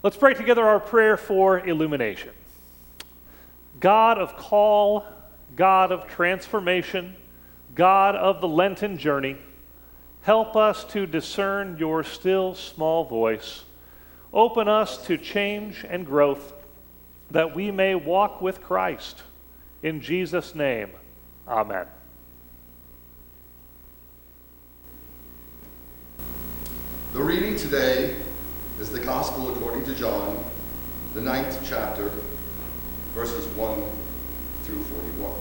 Let's pray together our prayer for illumination. God of call, God of transformation, God of the Lenten journey, help us to discern your still small voice. Open us to change and growth, that we may walk with Christ. In Jesus' name, amen. The reading today is the Gospel according to John, the 9th chapter, verses 1 through 41.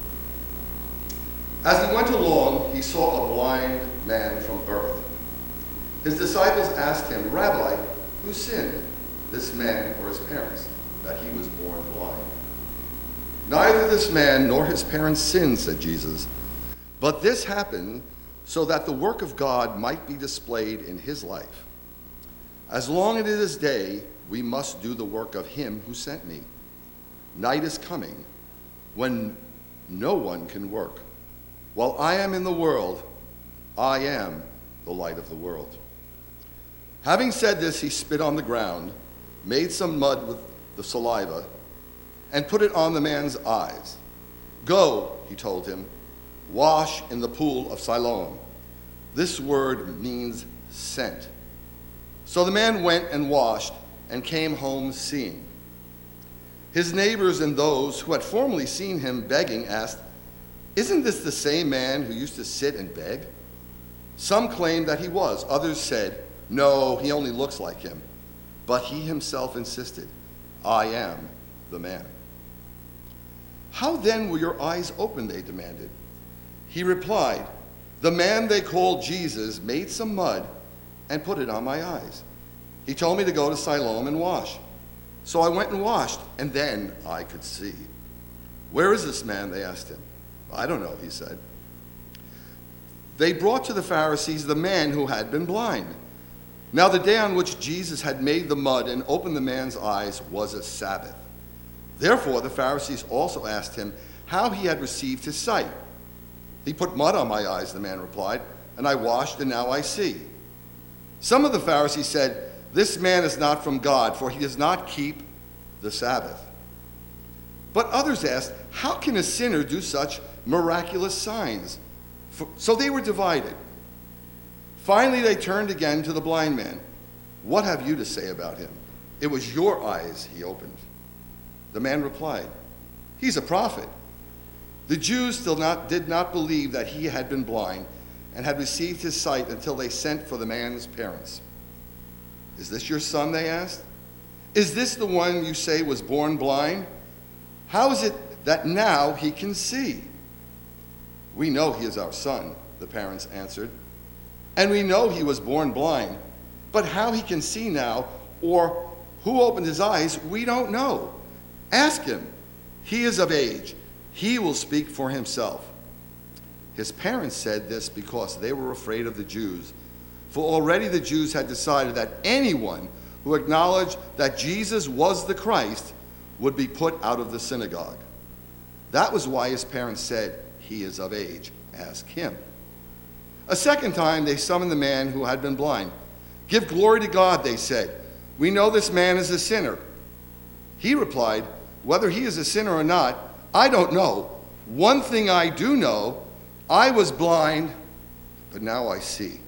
As he went along, he saw a blind man from birth. His disciples asked him, "Rabbi, who sinned, this man or his parents, that he was born blind?" "Neither this man nor his parents sinned," said Jesus, "but this happened so that the work of God might be displayed in his life. As long as it is day, we must do the work of him who sent me. Night is coming when no one can work. While I am in the world, I am the light of the world." Having said this, he spit on the ground, made some mud with the saliva, and put it on the man's eyes. "Go," he told him, "wash in the pool of Siloam." This word means sent. So the man went and washed and came home seeing. His neighbors and those who had formerly seen him begging asked, "Isn't this the same man who used to sit and beg?" Some claimed that he was. Others said, "No, he only looks like him." But he himself insisted, "I am the man." "How then were your eyes opened?" they demanded. He replied, "The man they called Jesus made some mud and put it on my eyes. He told me to go to Siloam and wash. So I went and washed, and then I could see." "Where is this man?" they asked him. "I don't know," he said. They brought to the Pharisees the man who had been blind. Now the day on which Jesus had made the mud and opened the man's eyes was a Sabbath. Therefore the Pharisees also asked him how he had received his sight. "He put mud on my eyes," the man replied, "and I washed, and now I see." Some of the Pharisees said, "This man is not from God, for he does not keep the Sabbath." But others asked, "How can a sinner do such miraculous signs?" So they were divided. Finally they turned again to the blind man. "What have you to say about him? It was your eyes he opened." The man replied, "He's a prophet." The Jews still did not believe that he had been blind and had received his sight until they sent for the man's parents. "Is this your son?" they asked. "Is this the one you say was born blind? How is it that now he can see?" "We know he is our son," the parents answered, "and we know he was born blind, but how he can see now or who opened his eyes, we don't know. Ask him. He is of age. He will speak for himself." His parents said this because they were afraid of the Jews, for already the Jews had decided that anyone who acknowledged that Jesus was the Christ would be put out of the synagogue. That was why his parents said, "He is of age. Ask him." A second time they summoned the man who had been blind. "Give glory to God," they said. "We know this man is a sinner." He replied, "Whether he is a sinner or not, I don't know. One thing I do know, I was blind, but now I see."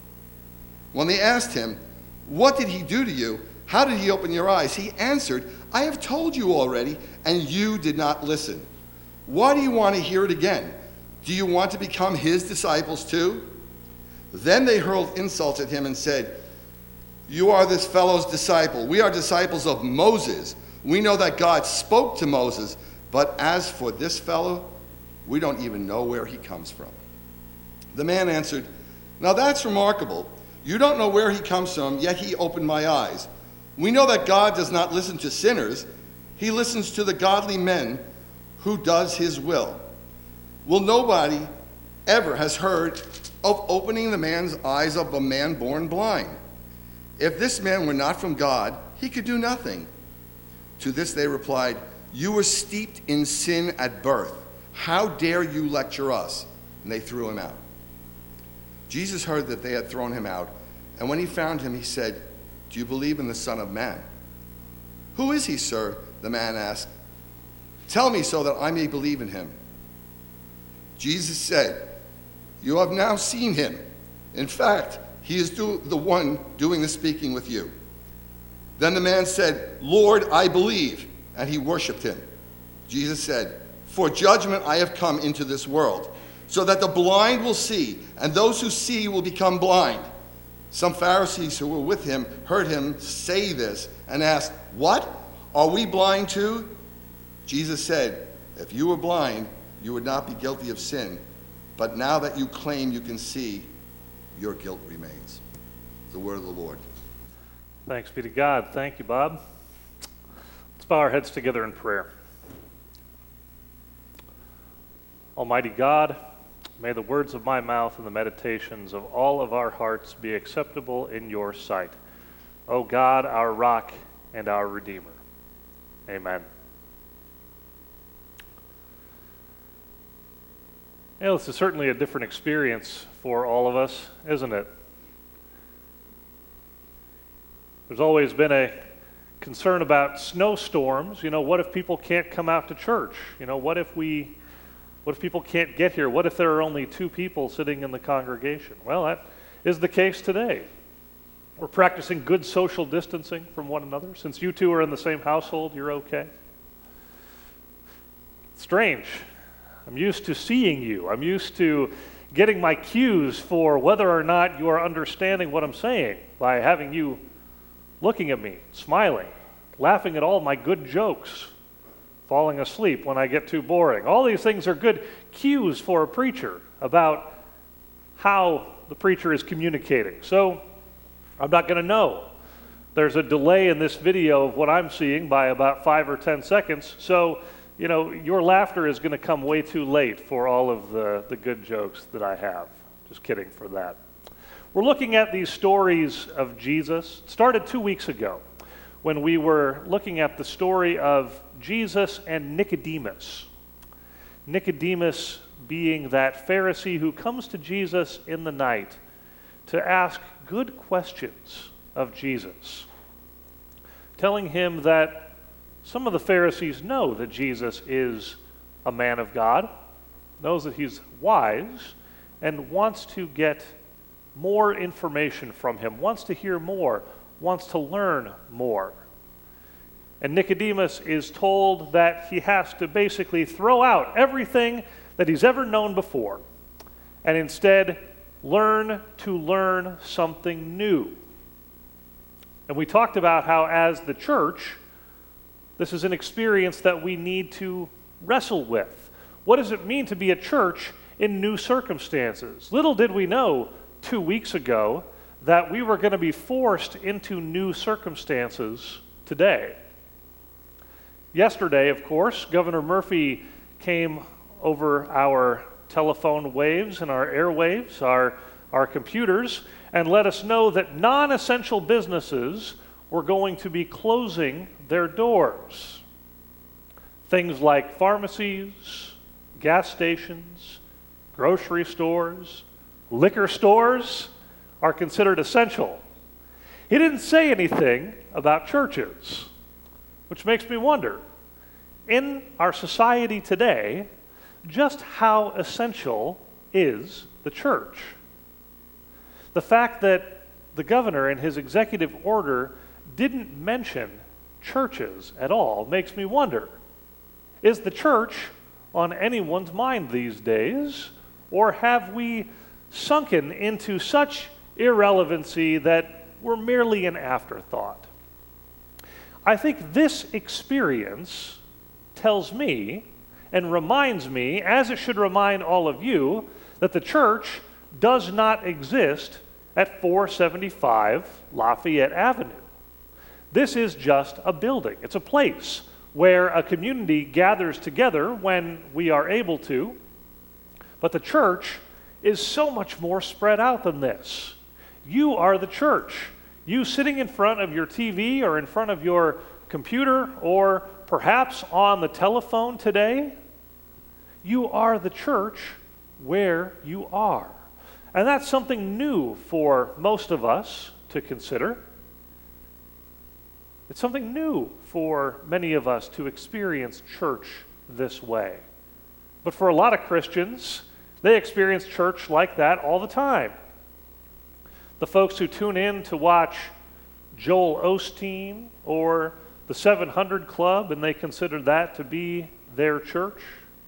When they asked him, "What did he do to you? How did he open your eyes?" he answered, "I have told you already, and you did not listen. Why do you want to hear it again? Do you want to become his disciples too?" Then they hurled insults at him and said, "You are this fellow's disciple. We are disciples of Moses. We know that God spoke to Moses, but as for this fellow, we don't even know where he comes from." The man answered, "Now that's remarkable. You don't know where he comes from, yet he opened my eyes. We know that God does not listen to sinners. He listens to the godly men who does his will. Well, nobody ever has heard of opening the man's eyes of a man born blind. If this man were not from God, he could do nothing." To this they replied, "You were steeped in sin at birth. How dare you lecture us?" And they threw him out. Jesus heard that they had thrown him out, and when he found him, he said, "Do you believe in the Son of Man?" "Who is he, sir?" the man asked. "Tell me so that I may believe in him." Jesus said, "You have now seen him. In fact, he is the one doing the speaking with you." Then the man said, "Lord, I believe," and he worshiped him. Jesus said, "For judgment I have come into this world, so that the blind will see, and those who see will become blind." Some Pharisees who were with him heard him say this and asked, "What? Are we blind too?" Jesus said, "If you were blind, you would not be guilty of sin. But now that you claim you can see, your guilt remains." The word of the Lord. Thanks be to God. Thank you, Bob. Let's bow our heads together in prayer. Almighty God, may the words of my mouth and the meditations of all of our hearts be acceptable in your sight. O God, our rock and our Redeemer. Amen. Yeah, this is certainly a different experience for all of us, isn't it? There's always been a concern about snowstorms. What if people can't come out to church? What if people can't get here? What if there are only 2 people sitting in the congregation? Well, that is the case today. We're practicing good social distancing from one another. Since you 2 are in the same household, you're okay. Strange. I'm used to seeing you. I'm used to getting my cues for whether or not you are understanding what I'm saying by having you looking at me, smiling, laughing at all my good jokes, falling asleep when I get too boring. All these things are good cues for a preacher about how the preacher is communicating. So I'm not going to know. There's a delay in this video of what I'm seeing by about 5 or 10 seconds. So your laughter is going to come way too late for all of the good jokes that I have. Just kidding for that. We're looking at these stories of Jesus. It started 2 weeks ago when we were looking at the story of Jesus and Nicodemus. Nicodemus being that Pharisee who comes to Jesus in the night to ask good questions of Jesus, telling him that some of the Pharisees know that Jesus is a man of God, knows that he's wise, and wants to get more information from him, wants to hear more, wants to learn more. And Nicodemus is told that he has to basically throw out everything that he's ever known before and instead learn to learn something new. And we talked about how as the church, this is an experience that we need to wrestle with. What does it mean to be a church in new circumstances? Little did we know 2 weeks ago that we were going to be forced into new circumstances today. Yesterday, of course, Governor Murphy came over our telephone waves and our airwaves, our computers, and let us know that non-essential businesses were going to be closing their doors. Things like pharmacies, gas stations, grocery stores, liquor stores are considered essential. He didn't say anything about churches, which makes me wonder, in our society today, just how essential is the church? The fact that the governor in his executive order didn't mention churches at all makes me wonder, is the church on anyone's mind these days, or have we sunken into such irrelevancy that we're merely an afterthought? I think this experience tells me and reminds me, as it should remind all of you, that the church does not exist at 475 Lafayette Avenue. This is just a building. It's a place where a community gathers together when we are able to, but the church is so much more spread out than this. You are the church. You sitting in front of your TV or in front of your computer or perhaps on the telephone today, you are the church where you are. And that's something new for most of us to consider. It's something new for many of us to experience church this way. But for a lot of Christians, they experience church like that all the time. The folks who tune in to watch Joel Osteen or the 700 Club, and they consider that to be their church.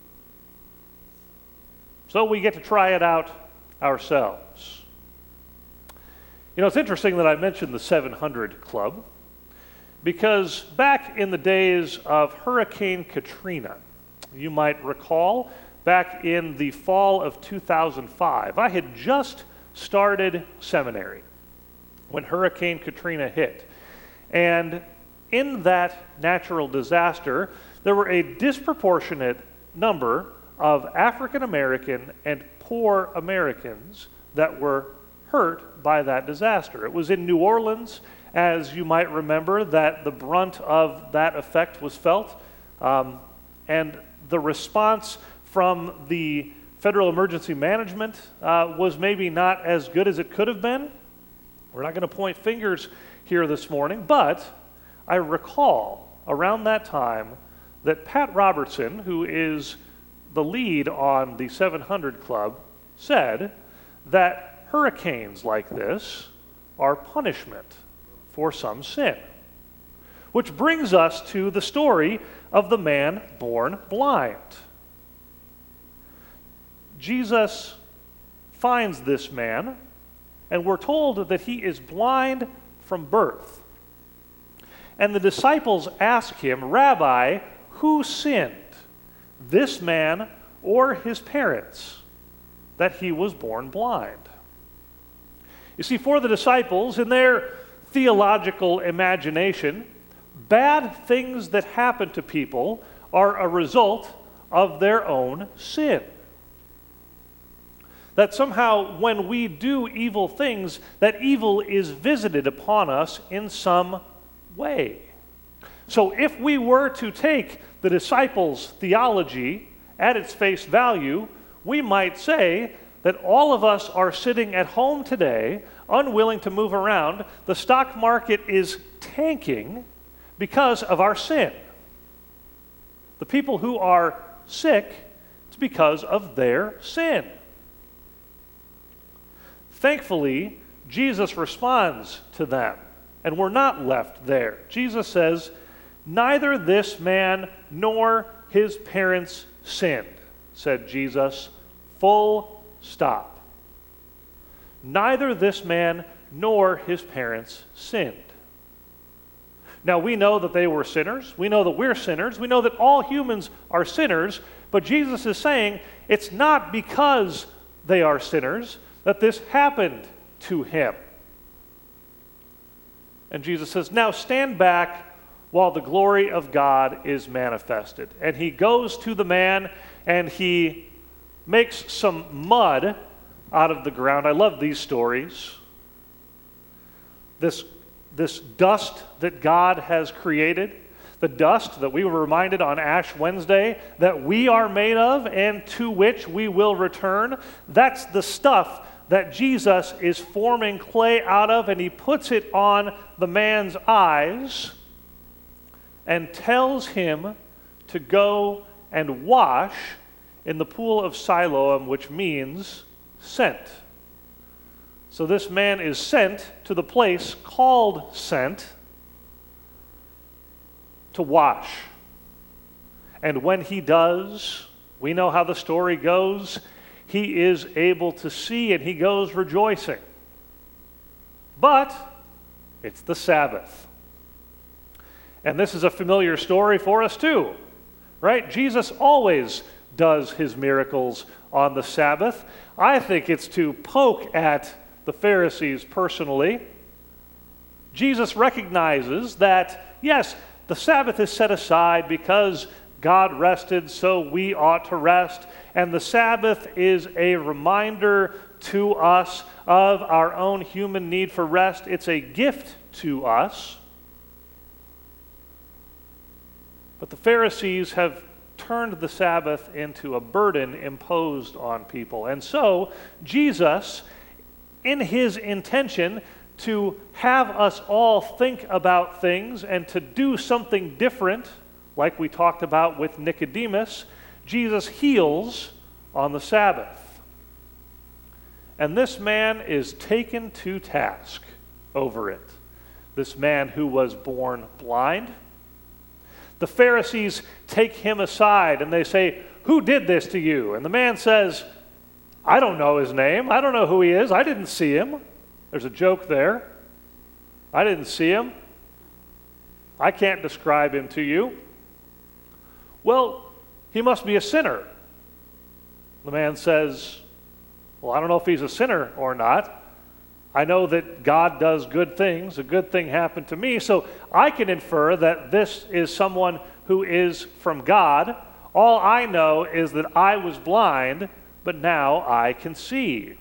So we get to try it out ourselves. You know, it's interesting that I mentioned the 700 Club, because back in the days of Hurricane Katrina, you might recall, back in the fall of 2005, I had just started seminary when Hurricane Katrina hit. And in that natural disaster, there were a disproportionate number of African American and poor Americans that were hurt by that disaster. It was in New Orleans, as you might remember, that the brunt of that effect was felt. And the response from the Federal Emergency Management was maybe not as good as it could have been. We're not going to point fingers here this morning, but I recall around that time that Pat Robertson, who is the lead on the 700 Club, said that hurricanes like this are punishment for some sin. Which brings us to the story of the man born blind. Jesus finds this man, and we're told that he is blind from birth. And the disciples ask him, "Rabbi, who sinned, this man or his parents, that he was born blind?" You see, for the disciples, in their theological imagination, bad things that happen to people are a result of their own sin. That somehow when we do evil things, that evil is visited upon us in some way. So if we were to take the disciples' theology at its face value, we might say that all of us are sitting at home today, unwilling to move around. The stock market is tanking because of our sin. The people who are sick, it's because of their sin. Thankfully, Jesus responds to them, and we're not left there. Jesus says, "Neither this man nor his parents sinned," said Jesus, full stop. Neither this man nor his parents sinned. Now, we know that they were sinners. We know that we're sinners. We know that all humans are sinners. But Jesus is saying it's not because they are sinners that this happened to him. And Jesus says, "Now stand back while the glory of God is manifested." And he goes to the man and he makes some mud out of the ground. I love these stories. This dust that God has created, the dust that we were reminded on Ash Wednesday that we are made of and to which we will return, that's the stuff that Jesus is forming clay out of, and he puts it on the man's eyes and tells him to go and wash in the pool of Siloam, which means sent. So this man is sent to the place called Sent to wash. And when he does, we know how the story goes, he is able to see and he goes rejoicing. But it's the Sabbath. And this is a familiar story for us too, right? Jesus always does his miracles on the Sabbath. I think it's to poke at the Pharisees personally. Jesus recognizes that, yes, the Sabbath is set aside because God rested, so we ought to rest. And the Sabbath is a reminder to us of our own human need for rest. It's a gift to us. But the Pharisees have turned the Sabbath into a burden imposed on people. And so Jesus, in his intention to have us all think about things and to do something different, like we talked about with Nicodemus, Jesus heals on the Sabbath. And this man is taken to task over it. This man who was born blind. The Pharisees take him aside and they say, "Who did this to you?" And the man says, "I don't know his name. I don't know who he is. I didn't see him." There's a joke there. I didn't see him. I can't describe him to you. "Well, he must be a sinner." The man says, "Well, I don't know if he's a sinner or not. I know that God does good things. A good thing happened to me, so I can infer that this is someone who is from God. All I know is that I was blind, but now I can see."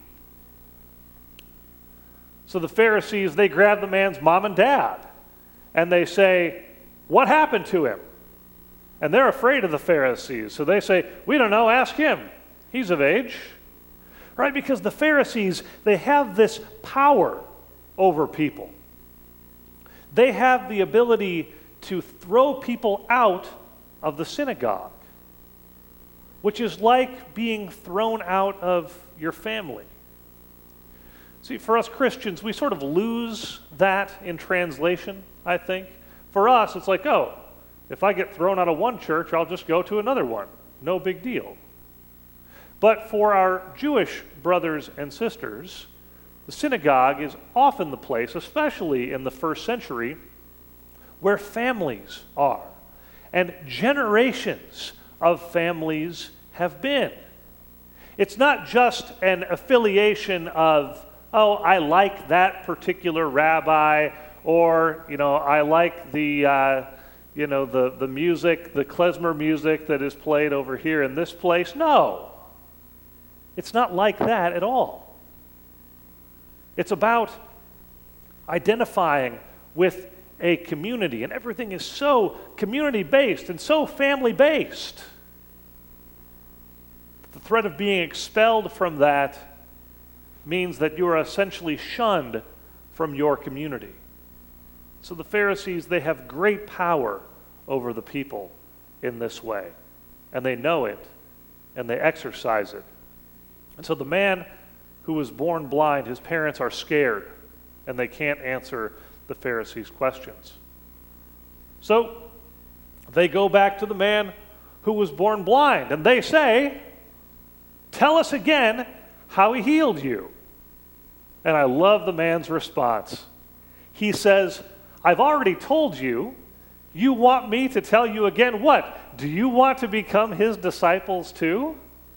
So the Pharisees, they grab the man's mom and dad, and they say, "What happened to him?" And they're afraid of the Pharisees, so they say, "We don't know, ask him. He's of age." Right? Because the Pharisees, they have this power over people. They have the ability to throw people out of the synagogue, which is like being thrown out of your family. See, for us Christians, we sort of lose that in translation, I think. For us, it's like, oh, if I get thrown out of one church, I'll just go to another one. No big deal. But for our Jewish brothers and sisters, the synagogue is often the place, especially in the first century, where families are. And generations of families have been. It's not just an affiliation of, oh, I like that particular rabbi, or, I like the music, the klezmer music that is played over here in this place. No. It's not like that at all. It's about identifying with a community, and everything is so community-based and so family-based. The threat of being expelled from that means that you are essentially shunned from your community. So the Pharisees, they have great power over the people in this way, and they know it, and they exercise it. And so the man who was born blind, his parents are scared, and they can't answer the Pharisees' questions. So they go back to the man who was born blind, and they say, "Tell us again how he healed you." And I love the man's response. He says, "I've already told you. You want me to tell you again what? Do you want to become his disciples too?"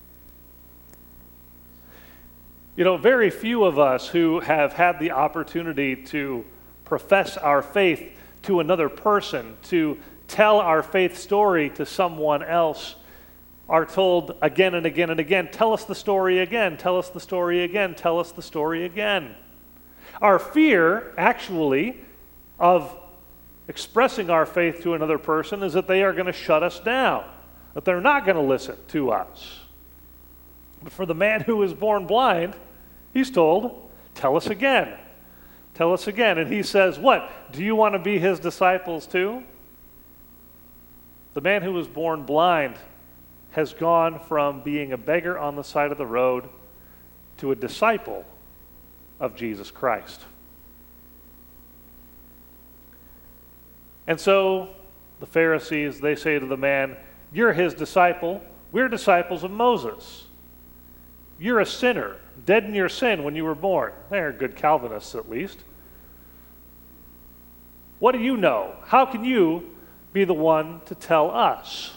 Very few of us who have had the opportunity to profess our faith to another person, to tell our faith story to someone else, are told again and again and again, "Tell us the story again, tell us the story again, tell us the story again." Our fear, actually, of expressing our faith to another person is that they are going to shut us down, that they're not going to listen to us. But for the man who was born blind, he's told, "Tell us again. Tell us again." And he says, what? Do you want to be his disciples too? The man who was born blind has gone from being a beggar on the side of the road to a disciple of Jesus Christ. And so the Pharisees, they say to the man, "You're his disciple. We're disciples of Moses. You're a sinner, dead in your sin when you were born." They're good Calvinists, at least. "What do you know? How can you be the one to tell us?"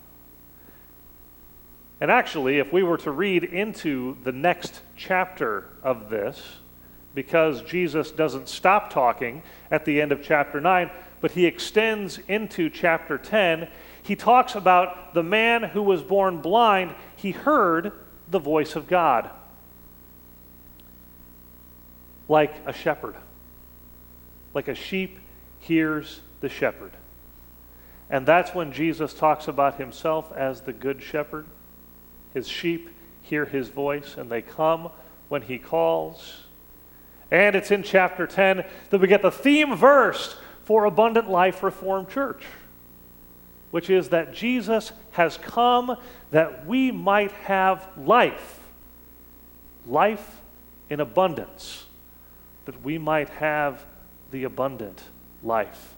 And actually, if we were to read into the next chapter of this, because Jesus doesn't stop talking at the end of chapter 9, but he extends into chapter 10, he talks about the man who was born blind. He heard the voice of God like a shepherd, like a sheep hears the shepherd. And that's when Jesus talks about himself as the good shepherd. His sheep hear his voice, and they come when he calls. And it's in chapter 10 that we get the theme verse for Abundant Life Reformed Church, which is that Jesus has come that we might have life, life in abundance, that we might have the abundant life.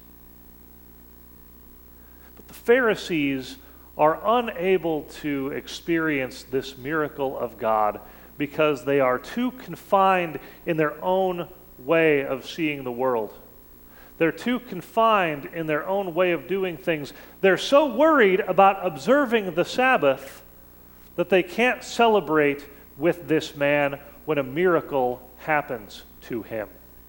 But the Pharisees are unable to experience this miracle of God because they are too confined in their own way of seeing the world. They're too confined in their own way of doing things. They're so worried about observing the Sabbath that they can't celebrate with this man when a miracle happens to him.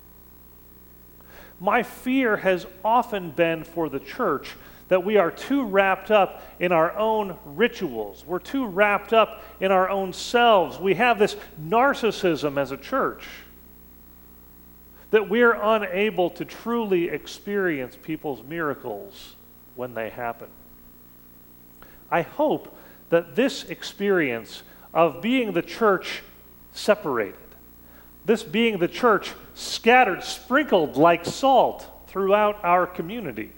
My fear has often been for the church that we are too wrapped up in our own rituals. We're too wrapped up in our own selves. We have this narcissism as a church that we're unable to truly experience people's miracles when they happen. I hope that this experience of being the church separated, this being the church scattered, sprinkled like salt throughout our communities,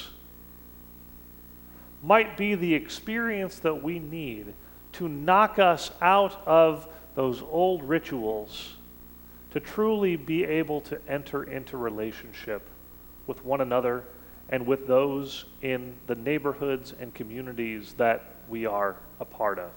might be the experience that we need to knock us out of those old rituals, to truly be able to enter into relationship with one another and with those in the neighborhoods and communities that we are a part of.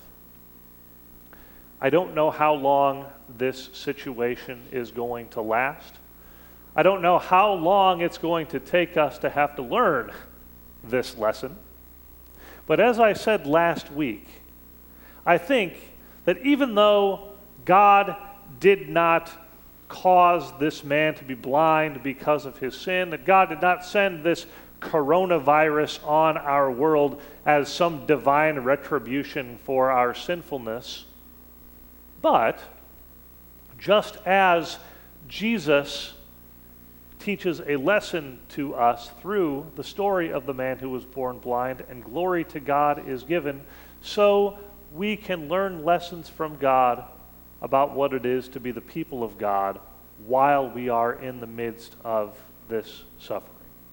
I don't know how long this situation is going to last. I don't know how long it's going to take us to have to learn this lesson. But as I said last week, I think that even though God did not cause this man to be blind because of his sin, that God did not send this coronavirus on our world as some divine retribution for our sinfulness, but just as Jesus teaches a lesson to us through the story of the man who was born blind, and glory to God is given, so we can learn lessons from God about what it is to be the people of God while we are in the midst of this suffering.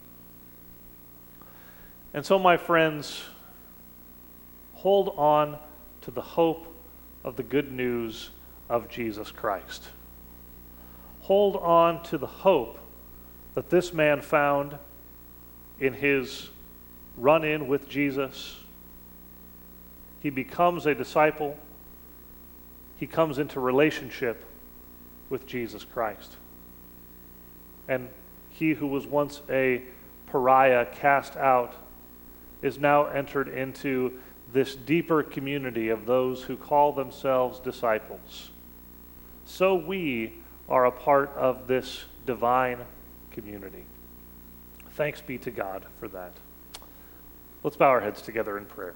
And so, my friends, hold on to the hope of the good news of Jesus Christ. Hold on to the hope that this man found in his run-in with Jesus. He becomes a disciple. He comes into relationship with Jesus Christ. And he who was once a pariah, cast out, is now entered into this deeper community of those who call themselves disciples. So we are a part of this divine community. Thanks be to God for that. Let's bow our heads together in prayer.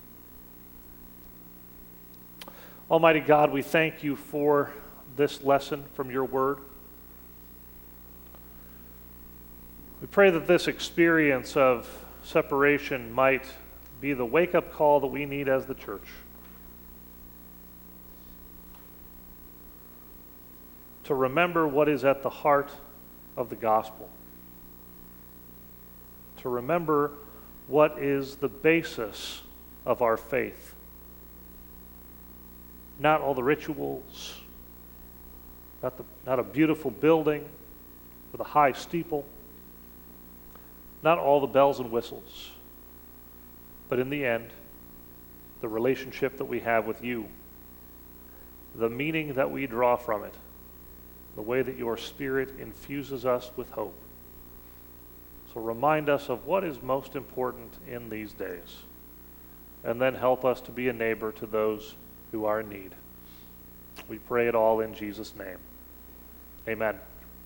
Almighty God, we thank you for this lesson from your word. We pray that this experience of separation might be the wake-up call that we need as the church. To remember what is at the heart of the gospel. To remember what is the basis of our faith. Not all the rituals, not a beautiful building with a high steeple, not all the bells and whistles, but in the end, the relationship that we have with you, the meaning that we draw from it, the way that your Spirit infuses us with hope. So remind us of what is most important in these days, and then help us to be a neighbor to those who are in need. We pray it all in Jesus' name. Amen.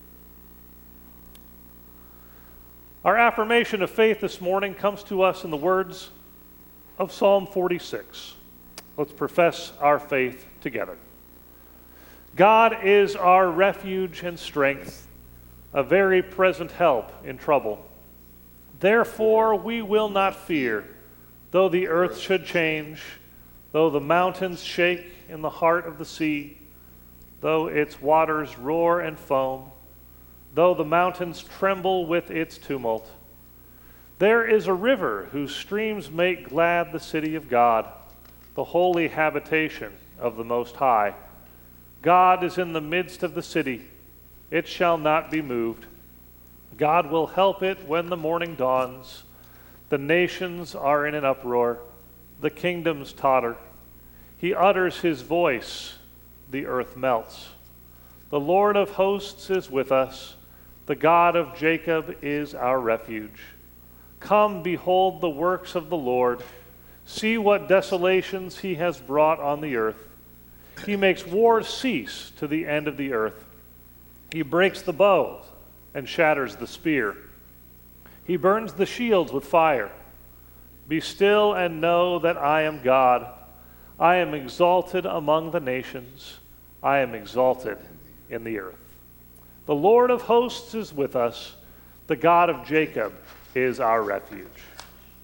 Our affirmation of faith this morning comes to us in the words of Psalm 46. Let's profess our faith together. God is our refuge and strength, a very present help in trouble. Therefore we will not fear, though the earth should change, though the mountains shake in the heart of the sea, though its waters roar and foam, though the mountains tremble with its tumult. There is a river whose streams make glad the city of God, the holy habitation of the Most High. God is in the midst of the city. It shall not be moved. God will help it when the morning dawns. The nations are in an uproar. The kingdoms totter. He utters his voice. The earth melts. The Lord of hosts is with us. The God of Jacob is our refuge. Come, behold the works of the Lord. See what desolations he has brought on the earth. He makes war cease to the end of the earth. He breaks the bow and shatters the spear. He burns the shields with fire. Be still and know that I am God. I am exalted among the nations. I am exalted in the earth. The Lord of hosts is with us. The God of Jacob is our refuge.